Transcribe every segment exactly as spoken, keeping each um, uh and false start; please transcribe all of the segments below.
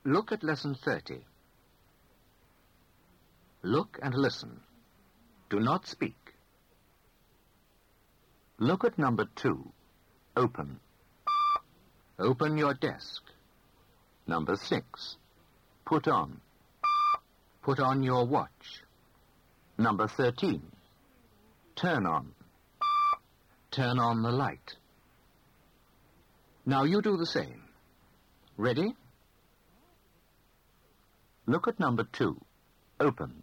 Look at lesson thirty. Look and listen. Do not speak. Look at number two. Open. Open your desk. Number six. Put on. Put on your watch. Number thirteen. Turn on. Turn on the light. Now you do the same. Ready? Look at number two. Open.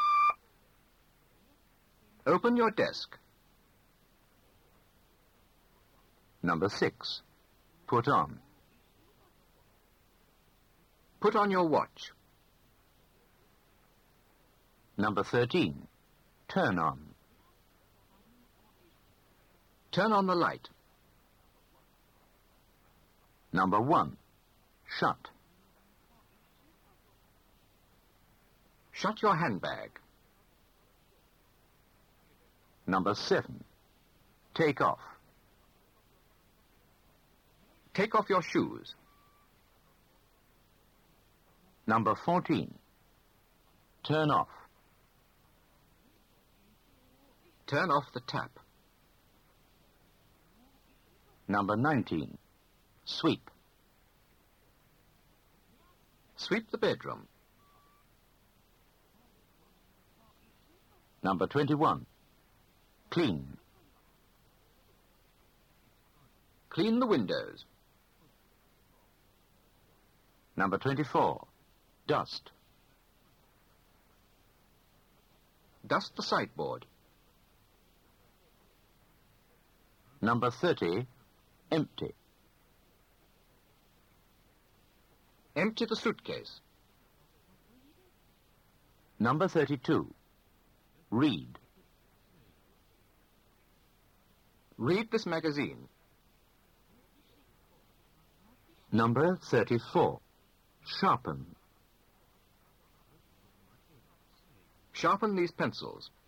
Open your desk. Number six. Put on. Put on your watch. Number thirteen. Turn on. Turn on the light. Number one. Shut. Shut your handbag. Number seven. Take off. Take off your shoes. Number fourteen. Turn off. Turn off the tap. Number nineteen. Sweep. Sweep the bedroom. Number twenty-one. Clean. Clean the windows. Number twenty-four. Dust. Dust the sideboard. Number thirty. Empty. Empty the suitcase. Number thirty-two. Read. Read this magazine. Number thirty-four. Sharpen. Sharpen these pencils.